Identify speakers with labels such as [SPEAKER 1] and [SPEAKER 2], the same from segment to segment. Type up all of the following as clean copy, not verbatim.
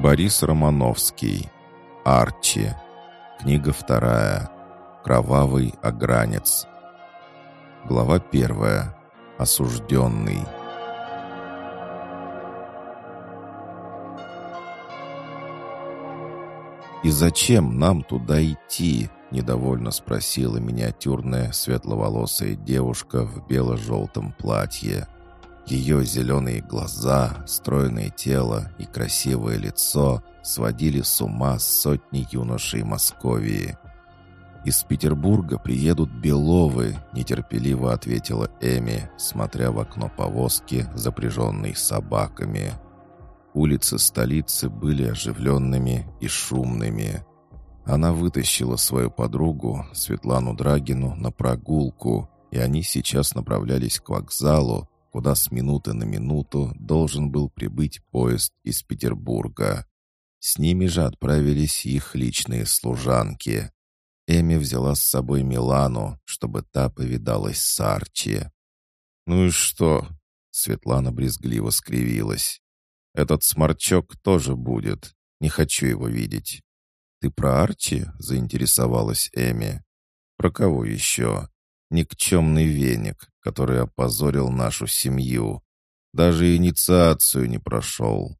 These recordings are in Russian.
[SPEAKER 1] Борис Романовский. Арчи. Книга 2. Кровавый огранец. Глава 1. Осужденный. «И зачем нам туда идти?» — недовольно спросила миниатюрная светловолосая девушка в бело-желтом платье. Ее зеленые глаза, стройное тело и красивое лицо сводили с ума сотни юношей Московии. «Из Петербурга приедут Беловы», — нетерпеливо ответила Эми, смотря в окно повозки, запряженной собаками. Улицы столицы были оживленными и шумными. Она вытащила свою подругу, Светлану Драгину, на прогулку, и они сейчас направлялись к вокзалу, куда с минуты на минуту должен был прибыть поезд из Петербурга. С ними же отправились их личные служанки. Эми взяла с собой Милану, чтобы та повидалась с Арчи. «Ну и что?» — Светлана брезгливо скривилась. «Этот сморчок тоже будет. Не хочу его видеть». «Ты про Арчи?» — заинтересовалась Эми. «Про кого еще? Никчемный веник, который опозорил нашу семью. Даже инициацию не прошел».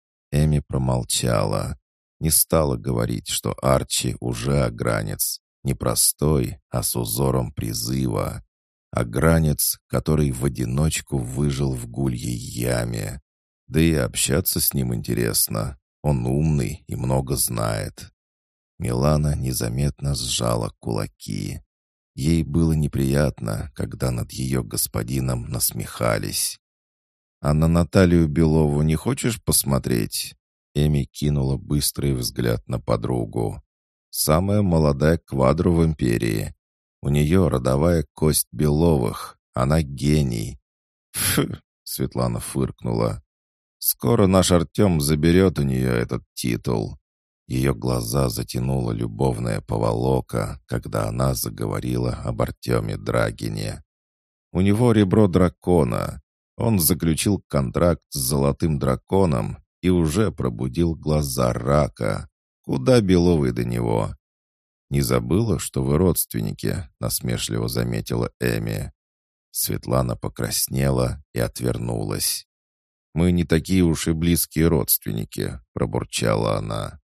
[SPEAKER 1] Эми промолчала. Не стала говорить, что Арчи уже огранец. Не простой, а с узором призыва. Огранец, который в одиночку выжил в гульей яме. Да и общаться с ним интересно. Он умный и много знает. Милана незаметно сжала кулаки. Ей было неприятно, когда над ее господином насмехались. «А на Наталью Белову не хочешь посмотреть?» Эми кинула быстрый взгляд на подругу. «Самая молодая квадро в империи. У нее родовая кость Беловых. Она гений». «Фу!» — Светлана фыркнула. «Скоро наш Артем заберет у нее этот титул». Ее глаза затянула любовная поволока, когда она заговорила об Артеме Драгине. «У него ребро дракона. Он заключил контракт с Золотым Драконом и уже пробудил глаза рака. Куда Беловой до него?» «Не забыла, что вы родственники?» — насмешливо заметила Эми. Светлана покраснела и отвернулась. «Мы не такие уж и близкие родственники», — пробурчала она.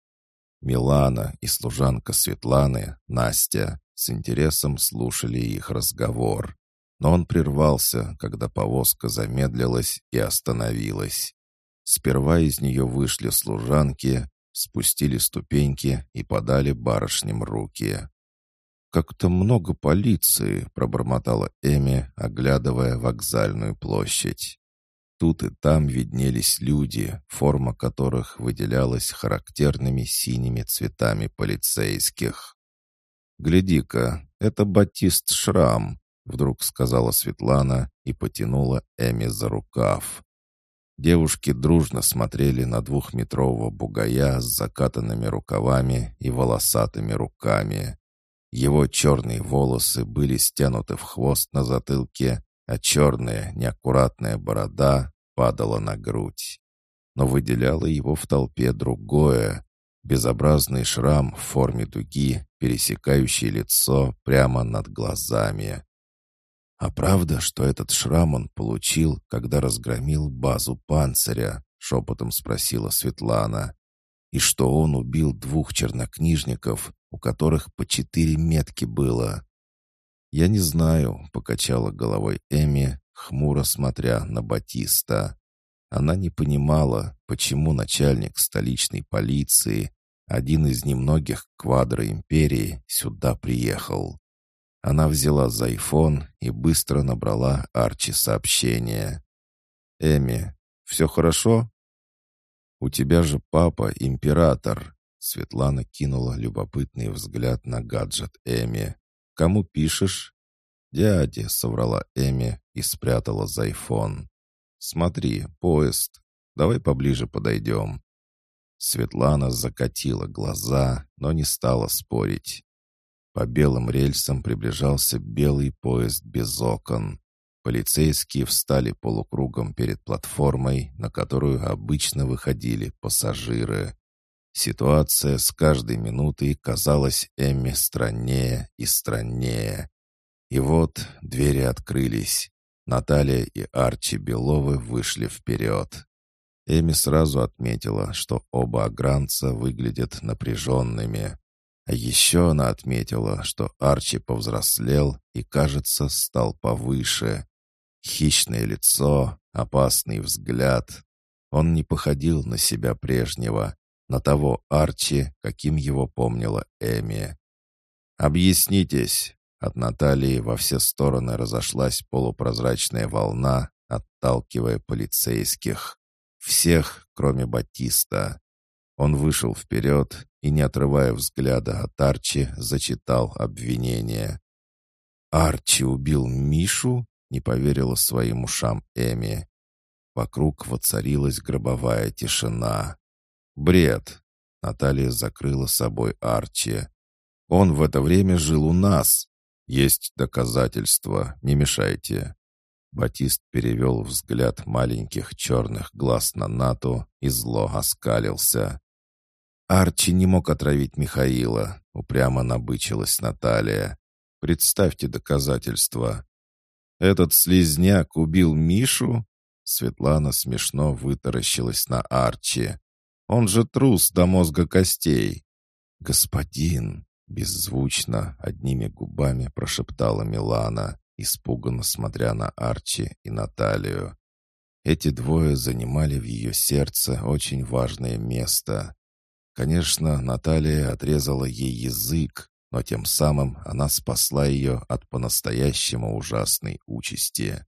[SPEAKER 1] Милана и служанка Светланы, Настя, с интересом слушали их разговор. Но он прервался, когда повозка замедлилась и остановилась. Сперва из нее вышли служанки, спустили ступеньки и подали барышням руки. «Как-то много полиции», — пробормотала Эми, оглядывая вокзальную площадь. Тут и там виднелись люди, форма которых выделялась характерными синими цветами полицейских. «Гляди-ка, это Батист Шрам», — вдруг сказала Светлана и потянула Эми за рукав. Девушки дружно смотрели на 2-метрового бугая с закатанными рукавами и волосатыми руками. Его черные волосы были стянуты в хвост на затылке, а черная, неаккуратная борода падала на грудь. Но выделяло его в толпе другое — безобразный шрам в форме дуги, пересекающий лицо прямо над глазами. «А правда, что этот шрам он получил, когда разгромил базу Панциря?» — шепотом спросила Светлана. «И что он убил 2 чернокнижников, у которых по 4 метки было?» «Я не знаю», — покачала головой Эми, хмуро смотря на Батиста. Она не понимала, почему начальник столичной полиции, один из немногих квадро империи, сюда приехал. Она взяла за айфон и быстро набрала Арчи сообщение. «Эми, все хорошо?» «У тебя же папа император», — Светлана кинула любопытный взгляд на гаджет Эми. «Кому пишешь?» «Дяде», — соврала Эми и спрятала за айфон. «Смотри, поезд. Давай поближе подойдем». Светлана закатила глаза, но не стала спорить. По белым рельсам приближался белый поезд без окон. Полицейские встали полукругом перед платформой, на которую обычно выходили пассажиры. Ситуация с каждой минутой казалась Эмме страннее и страннее. И вот двери открылись. Наталья и Арчи Беловы вышли вперед. Эми сразу отметила, что оба агранца выглядят напряженными. А еще она отметила, что Арчи повзрослел и, кажется, стал повыше. Хищное лицо, опасный взгляд. Он не походил на себя прежнего, на того Арчи, каким его помнила Эми. «Объяснитесь!» От Натальи во все стороны разошлась полупрозрачная волна, отталкивая полицейских. Всех, кроме Батиста. Он вышел вперед и, не отрывая взгляда от Арчи, зачитал обвинение. «Арчи убил Мишу?» — не поверила своим ушам Эми. Вокруг воцарилась гробовая тишина. «Бред!» — Наталья закрыла собой Арчи. «Он в это время жил у нас. Есть доказательства, не мешайте». Батист перевел взгляд маленьких черных глаз на Нату и зло оскалился. «Арчи не мог отравить Михаила», — упрямо набычилась Наталья. «Представьте доказательства». «Этот слизняк убил Мишу?» Светлана смешно вытаращилась на Арчи. «Он же трус до мозга костей». «Господин!» — беззвучно, одними губами прошептала Милана, испуганно смотря на Арчи и Наталью. Эти двое занимали в ее сердце очень важное место. Конечно, Наталья отрезала ей язык, но тем самым она спасла ее от по-настоящему ужасной участи.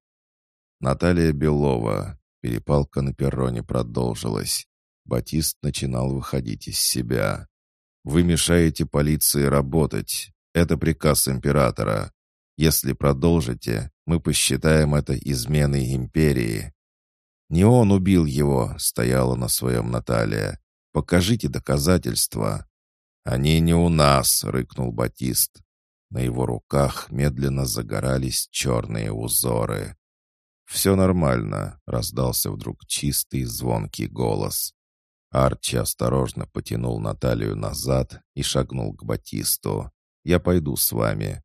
[SPEAKER 1] Наталья Белова. Перепалка на перроне продолжилась. Батист начинал выходить из себя. «Вы мешаете полиции работать. Это приказ императора. Если продолжите, мы посчитаем это изменой империи». «Не он убил его», — стояла на своем Наталья. «Покажите доказательства». «Они не у нас», — рыкнул Батист. На его руках медленно загорались черные узоры. «Все нормально», — раздался вдруг чистый звонкий голос. Арчи осторожно потянул Наталью назад и шагнул к Батисту. «Я пойду с вами».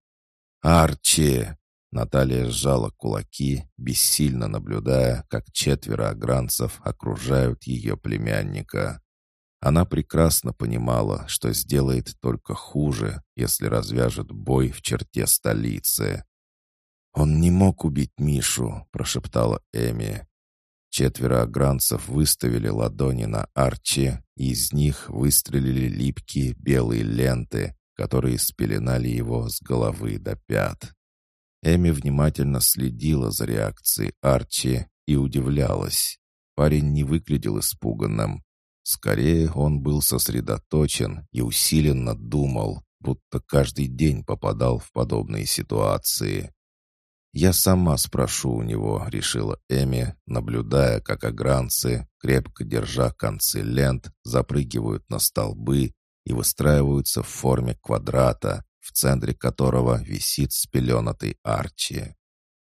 [SPEAKER 1] «Арчи!» Наталья сжала кулаки, бессильно наблюдая, как четверо агранцев окружают ее племянника. Она прекрасно понимала, что сделает только хуже, если развяжет бой в черте столицы. «Он не мог убить Мишу», — прошептала Эми. Четверо агранцев выставили ладони на Арчи, и из них выстрелили липкие белые ленты, которые спеленали его с головы до пят. Эми внимательно следила за реакцией Арчи и удивлялась. Парень не выглядел испуганным. Скорее, он был сосредоточен и усиленно думал, будто каждый день попадал в подобные ситуации. «Я сама спрошу у него», — решила Эми, наблюдая, как агранцы, крепко держа концы лент, запрыгивают на столбы и выстраиваются в форме квадрата, в центре которого висит спеленатый Арчи.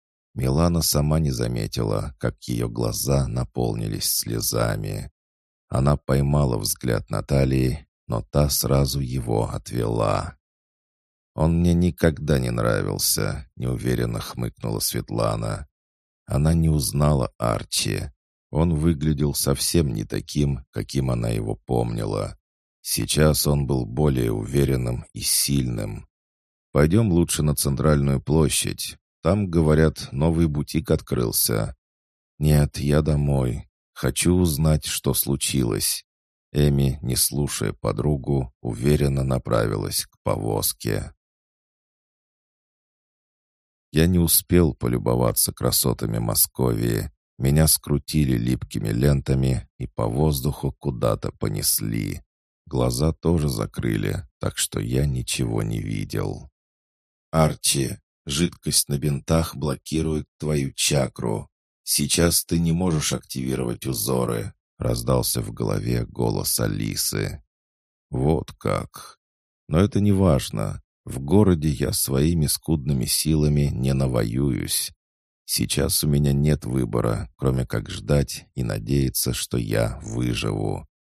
[SPEAKER 1] Милана сама не заметила, как ее глаза наполнились слезами. Она поймала взгляд Натальи, но та сразу его отвела. «Он мне никогда не нравился», — неуверенно хмыкнула Светлана. Она не узнала Арчи. Он выглядел совсем не таким, каким она его помнила. Сейчас он был более уверенным и сильным. «Пойдем лучше на центральную площадь. Там, говорят, новый бутик открылся». «Нет, я домой. Хочу узнать, что случилось». Эми, не слушая подругу, уверенно направилась к повозке. Я не успел полюбоваться красотами Московии. Меня скрутили липкими лентами и по воздуху куда-то понесли. Глаза тоже закрыли, так что я ничего не видел. «Арчи, жидкость на бинтах блокирует твою чакру. Сейчас ты не можешь активировать узоры», — раздался в голове голос Алисы. «Вот как. Но это не важно. В городе я своими скудными силами не навоююсь. Сейчас у меня нет выбора, кроме как ждать и надеяться, что я выживу.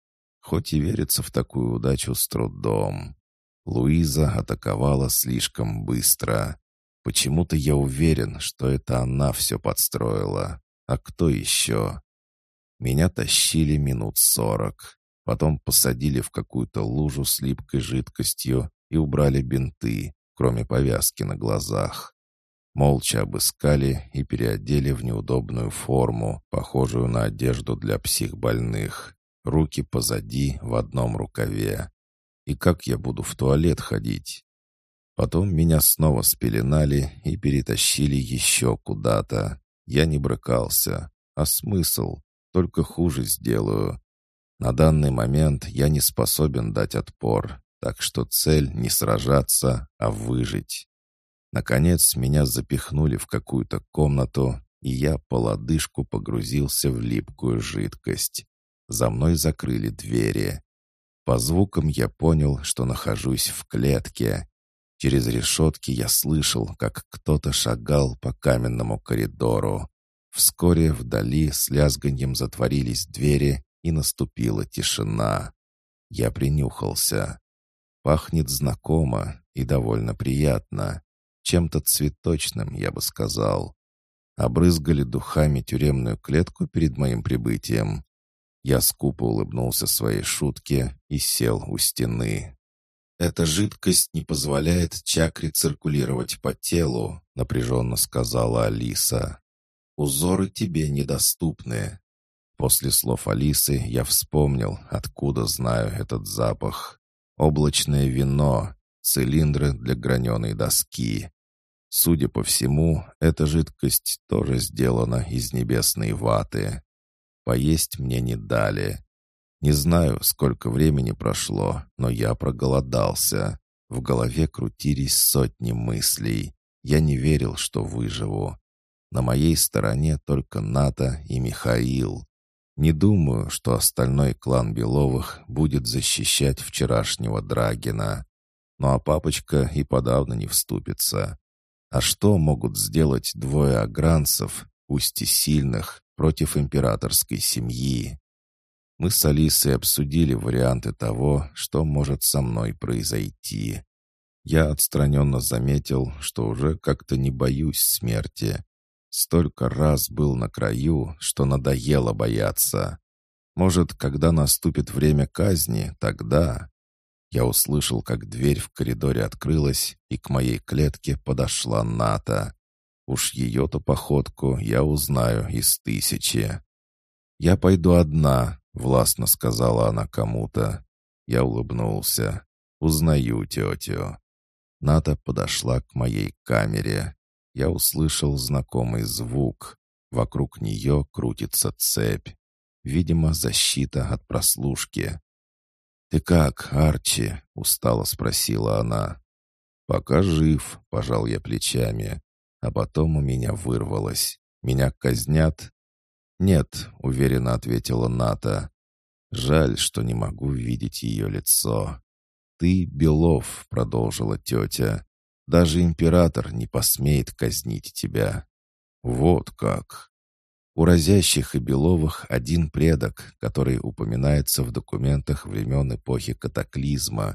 [SPEAKER 1] хоть и верится в такую удачу с трудом. Луиза атаковала слишком быстро. Почему-то я уверен, что это она все подстроила. А кто еще? Меня тащили минут 40. Потом посадили в какую-то лужу с липкой жидкостью и убрали бинты, кроме повязки на глазах. Молча обыскали и переодели в неудобную форму, похожую на одежду для психбольных. Руки позади в одном рукаве. И как я буду в туалет ходить? Потом меня снова спеленали и перетащили еще куда-то. Я не брыкался. А смысл? Только хуже сделаю. На данный момент я не способен дать отпор, так что цель не сражаться, а выжить. Наконец меня запихнули в какую-то комнату, и я по лодыжку погрузился в липкую жидкость. За мной закрыли двери. По звукам я понял, что нахожусь в клетке. Через решетки я слышал, как кто-то шагал по каменному коридору. Вскоре вдали с лязганьем затворились двери, и наступила тишина. Я принюхался. Пахнет знакомо и довольно приятно. Чем-то цветочным, я бы сказал. Обрызгали духами тюремную клетку перед моим прибытием. Я скупо улыбнулся своей шутке и сел у стены. «Эта жидкость не позволяет чакре циркулировать по телу», — напряженно сказала Алиса. «Узоры тебе недоступны». После слов Алисы я вспомнил, откуда знаю этот запах. Облачное вино, цилиндры для граненой доски. Судя по всему, эта жидкость тоже сделана из небесной ваты. Поесть мне не дали. Не знаю, сколько времени прошло, но я проголодался. В голове крутились сотни мыслей. Я не верил, что выживу. На моей стороне только Ната и Михаил. Не думаю, что остальной клан Беловых будет защищать вчерашнего Драгина. Ну а папочка и подавно не вступится. А что могут сделать двое агранцев, пусть и сильных, против императорской семьи? Мы с Алисой обсудили варианты того, что может со мной произойти. Я отстраненно заметил, что уже как-то не боюсь смерти. Столько раз был на краю, что надоело бояться. Может, когда наступит время казни, тогда... Я услышал, как дверь в коридоре открылась, и к моей клетке подошла Ната. Уж ее-то походку я узнаю из 1000. «Я пойду одна», — властно сказала она кому-то. Я улыбнулся. «Узнаю тетю». Ната подошла к моей камере. Я услышал знакомый звук. Вокруг нее крутится цепь. Видимо, защита от прослушки. «Ты как, Арчи?» — устало спросила она. «Пока жив», — пожал я плечами. А потом у меня вырвалось. «Меня казнят?» «Нет», — уверенно ответила Ната. «Жаль, что не могу видеть ее лицо». «Ты Белов», — продолжила тетя. «Даже император не посмеет казнить тебя». «Вот как!» У Разящих и Беловых один предок, который упоминается в документах времен эпохи катаклизма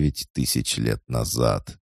[SPEAKER 1] 9000 лет назад.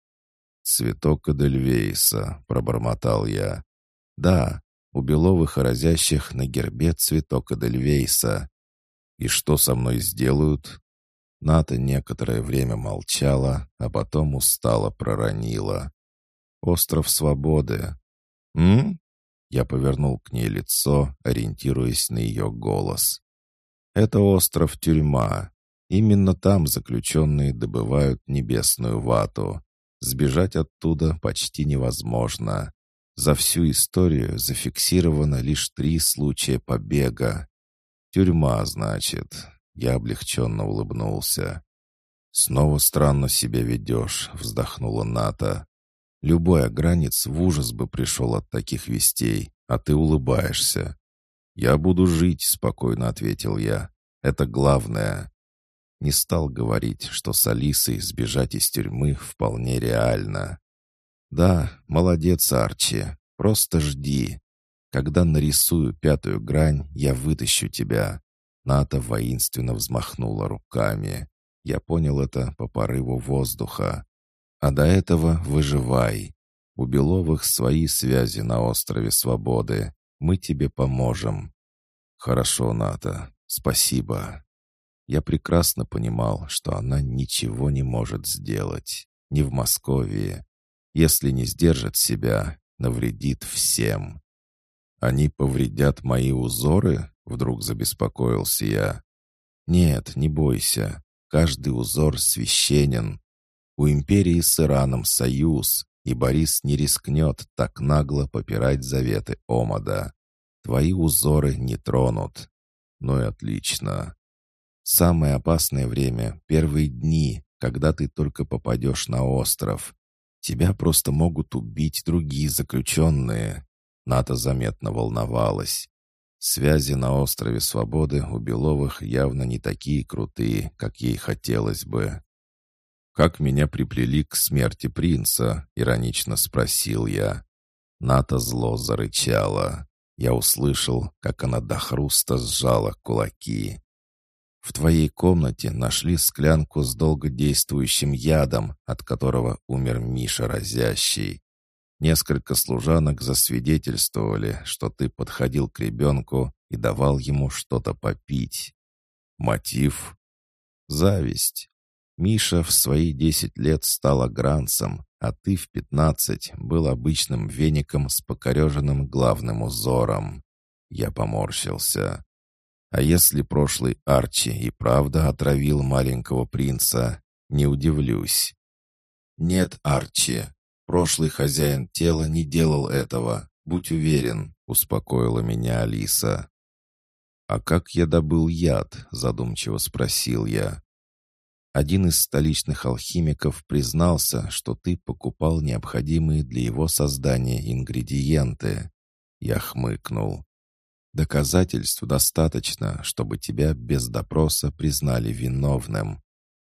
[SPEAKER 1] «Цветок Эдельвейса», — пробормотал я. «Да, у Беловых и Разящих на гербе цветок Эдельвейса. И что со мной сделают?» Ната некоторое время молчала, а потом устало проронила. «Остров Свободы». «М?» Я повернул к ней лицо, ориентируясь на ее голос. «Это остров-тюрьма. Именно там заключенные добывают небесную вату. Сбежать оттуда почти невозможно. За всю историю зафиксировано лишь 3 случая побега. Тюрьма, значит». Я облегченно улыбнулся. «Снова странно себя ведешь», — вздохнула Ната. «Любой агранец в ужас бы пришел от таких вестей, а ты улыбаешься». «Я буду жить», — спокойно ответил я. «Это главное». Не стал говорить, что с Алисой сбежать из тюрьмы вполне реально. «Да, молодец, Арчи, просто жди. Когда нарисую 5-ю грань, я вытащу тебя. Ната воинственно взмахнула руками. Я понял это по порыву воздуха. А до этого выживай. У Беловых свои связи на острове Свободы. Мы тебе поможем. Хорошо, Ната. Спасибо. Я прекрасно понимал, что она ничего не может сделать. Не в Москве. Если не сдержит себя, навредит всем. «Они повредят мои узоры?» — вдруг забеспокоился я. «Нет, не бойся. Каждый узор священен. У империи с Ираном союз, и Борис не рискнет так нагло попирать заветы Омада. Твои узоры не тронут». «Ну и отлично. Самое опасное время — первые дни, когда ты только попадешь на остров. Тебя просто могут убить другие заключенные». Ната заметно волновалась. Связи на острове Свободы у Беловых явно не такие крутые, как ей хотелось бы. «Как меня приплели к смерти принца?» — иронично спросил я. Ната зло зарычала. Я услышал, как она до хруста сжала кулаки. «В твоей комнате нашли склянку с долгодействующим ядом, от которого умер Миша Разящий. Несколько служанок засвидетельствовали, что ты подходил к ребенку и давал ему что-то попить. Мотив? Зависть. Миша в свои 10 лет стал агранцем, а ты в 15 был обычным веником с покореженным главным узором». Я поморщился. «А если прошлый Арчи и правда отравил маленького принца, не удивлюсь». «Нет, Арчи. Прошлый хозяин тела не делал этого, будь уверен», — успокоила меня Алиса. «А как я добыл яд?» — задумчиво спросил я. «Один из столичных алхимиков признался, что ты покупал необходимые для его создания ингредиенты». Я хмыкнул. «Доказательств достаточно, чтобы тебя без допроса признали виновным.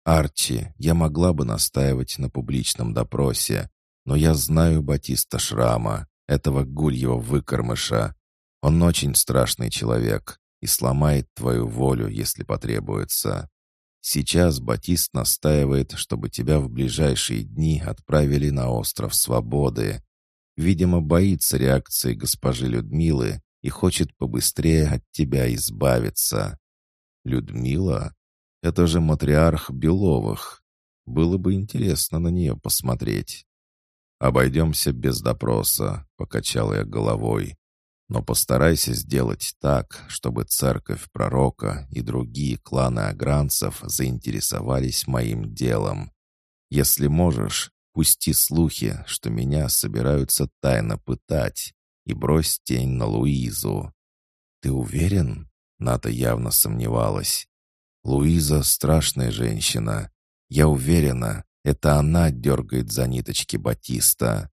[SPEAKER 1] Арчи, я могла бы настаивать на публичном допросе, но я знаю Батиста Шрама, этого гульего выкормыша. Он очень страшный человек и сломает твою волю, если потребуется. Сейчас Батист настаивает, чтобы тебя в ближайшие дни отправили на остров Свободы. Видимо, боится реакции госпожи Людмилы и хочет побыстрее от тебя избавиться». «Людмила? Это же матриарх Беловых. Было бы интересно на нее посмотреть». «Обойдемся без допроса», — покачал я головой. «Но постарайся сделать так, чтобы церковь пророка и другие кланы агранцев заинтересовались моим делом. Если можешь, пусти слухи, что меня собираются тайно пытать, и брось тень на Луизу». «Ты уверен?» — Ната явно сомневалась. «Луиза — страшная женщина. Я уверена, это она дергает за ниточки Батиста».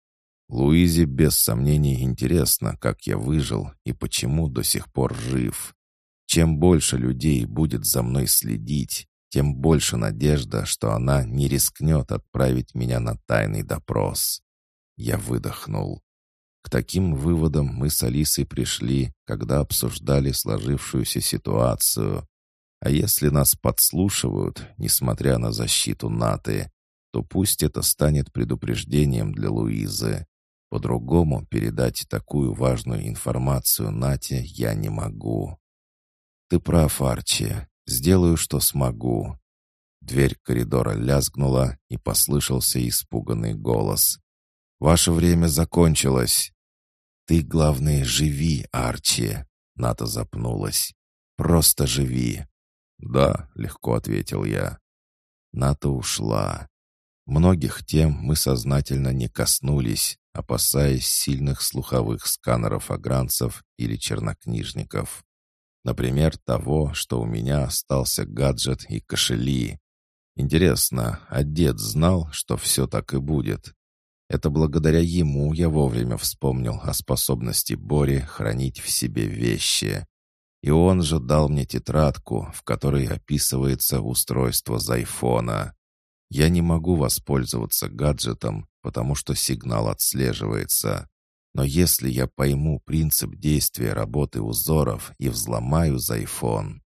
[SPEAKER 1] «Луизе без сомнений интересно, как я выжил и почему до сих пор жив. Чем больше людей будет за мной следить, тем больше надежда, что она не рискнет отправить меня на тайный допрос». Я выдохнул. К таким выводам мы с Алисой пришли, когда обсуждали сложившуюся ситуацию. А если нас подслушивают, несмотря на защиту Наты, то пусть это станет предупреждением для Луизы. По-другому передать такую важную информацию Нате я не могу. «Ты прав, Арчи. Сделаю, что смогу». Дверь коридора лязгнула, и послышался испуганный голос. «Ваше время закончилось». «Ты, главное, живи, Арчи!» Ната запнулась. «Просто живи!» «Да», — легко ответил я. Ната ушла. Многих тем мы сознательно не коснулись, опасаясь сильных слуховых сканеров агранцев или чернокнижников. Например, того, что у меня остался гаджет и кошели. Интересно, а дед знал, что все так и будет? Это благодаря ему я вовремя вспомнил о способности Бори хранить в себе вещи. И он же дал мне тетрадку, в которой описывается устройство Зайфона. Я не могу воспользоваться гаджетом, потому что сигнал отслеживается. Но если я пойму принцип действия работы узоров и взломаю Зайфон,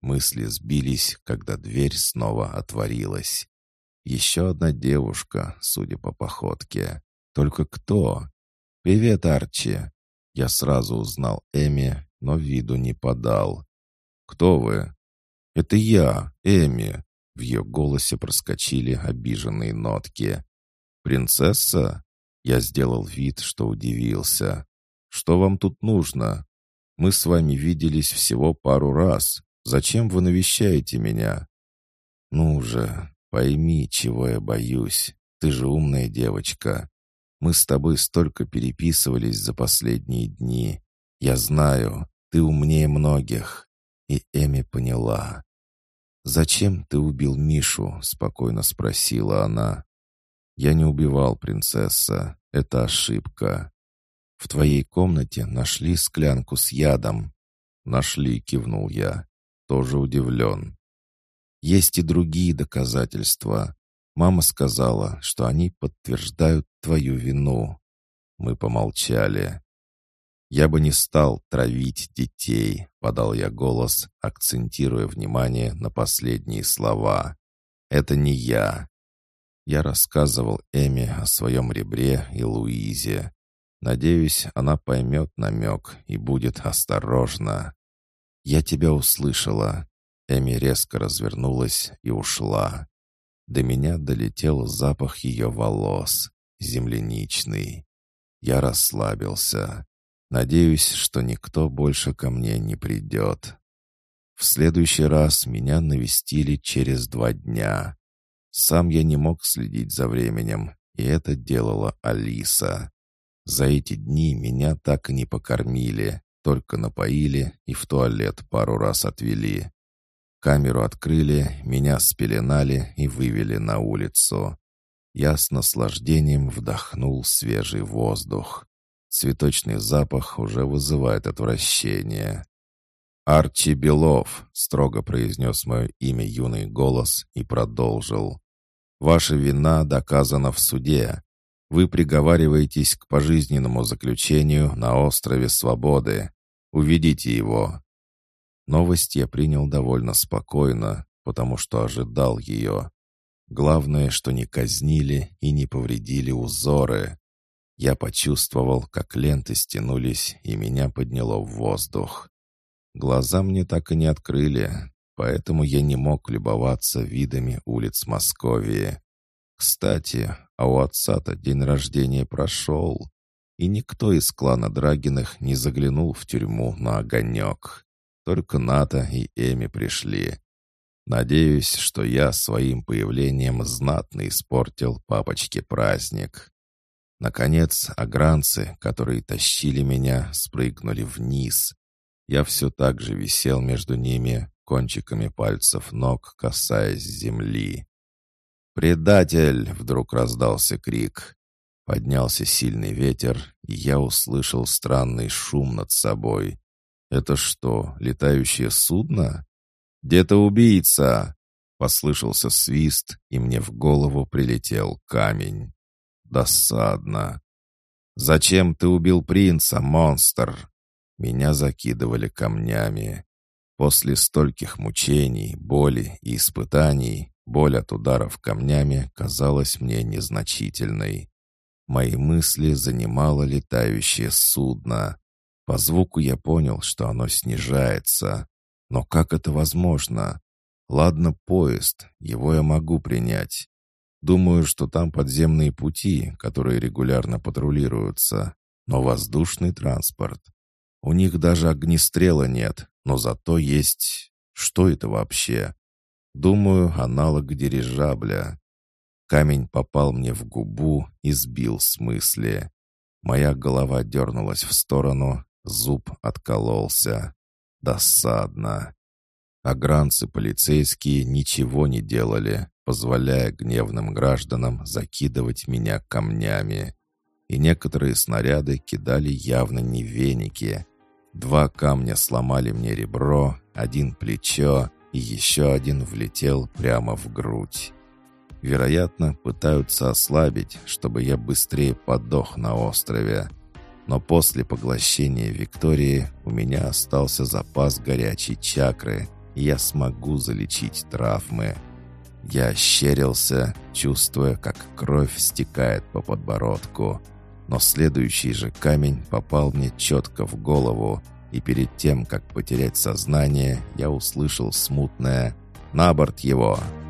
[SPEAKER 1] Мысли сбились, когда дверь снова отворилась. Еще одна девушка, судя по походке. Только кто? «Привет, Арчи!» Я сразу узнал Эми, но виду не подал. «Кто вы?» «Это я, Эми!» В ее голосе проскочили обиженные нотки. «Принцесса?» Я сделал вид, что удивился. «Что вам тут нужно? Мы с вами виделись всего пару раз. Зачем вы навещаете меня?» «Ну же, пойми, чего я боюсь. Ты же умная девочка. Мы с тобой столько переписывались за последние дни. Я знаю, ты умнее многих». И Эми поняла. «Зачем ты убил Мишу?» — спокойно спросила она. «Я не убивал, принцесса. Это ошибка. В твоей комнате нашли склянку с ядом». «Нашли», — кивнул я. Тоже удивлен. «Есть и другие доказательства. Мама сказала, что они подтверждают твою вину». Мы помолчали. «Я бы не стал травить детей», — подал я голос, акцентируя внимание на последние слова. «Это не я». Я рассказывал Эми о своем ребре и Луизе. Надеюсь, она поймет намек и будет осторожна. «Я тебя услышала». Эми резко развернулась и ушла. До меня долетел запах ее волос, земляничный. Я расслабился. Надеюсь, что никто больше ко мне не придет. В следующий раз меня навестили через 2 дня. Сам я не мог следить за временем, и это делала Алиса. За эти дни меня так и не покормили, только напоили и в туалет пару раз отвели. Камеру открыли, меня спеленали и вывели на улицу. Я с наслаждением вдохнул свежий воздух. Цветочный запах уже вызывает отвращение. «Арчи Белов», — строго произнес мое имя юный голос и продолжил. «Ваша вина доказана в суде. Вы приговариваетесь к пожизненному заключению на острове Свободы. Уведите его». Новость я принял довольно спокойно, потому что ожидал ее. Главное, что не казнили и не повредили узоры. Я почувствовал, как ленты стянулись, и меня подняло в воздух. Глаза мне так и не открыли, поэтому я не мог любоваться видами улиц Московии. Кстати, а у отца-то день рождения прошел, и никто из клана Драгиных не заглянул в тюрьму на огонек. Только Ната и Эми пришли. Надеюсь, что я своим появлением знатно испортил папочке праздник. Наконец, агранцы, которые тащили меня, спрыгнули вниз. Я все так же висел между ними, кончиками пальцев ног касаясь земли. «Предатель!» — вдруг раздался крик. Поднялся сильный ветер, и я услышал странный шум над собой. «Это что, летающее судно?» «Где-то убийца!» Послышался свист, и мне в голову прилетел камень. Досадно. «Зачем ты убил принца, монстр?» Меня закидывали камнями. После стольких мучений, боли и испытаний, боль от ударов камнями казалась мне незначительной. Мои мысли занимало летающее судно. По звуку я понял, что оно снижается. Но как это возможно? Ладно, поезд, его я могу принять. Думаю, что там подземные пути, которые регулярно патрулируются. Но воздушный транспорт. У них даже огнестрела нет, но зато есть... Что это вообще? Думаю, аналог дирижабля. Камень попал мне в губу и сбил с мысли. Моя голова дернулась в сторону, зуб откололся. Досадно. Агранцы полицейские ничего не делали, позволяя гневным гражданам закидывать меня камнями. И некоторые снаряды кидали явно не веники. 2 камня сломали мне ребро, 1 плечо, и еще 1 влетел прямо в грудь. Вероятно, пытаются ослабить, чтобы я быстрее подох на острове. Но после поглощения Виктории у меня остался запас горячей чакры, и я смогу залечить травмы. Я ощерился, чувствуя, как кровь стекает по подбородку. Но следующий же камень попал мне четко в голову, и перед тем, как потерять сознание, я услышал смутное «На борт его!».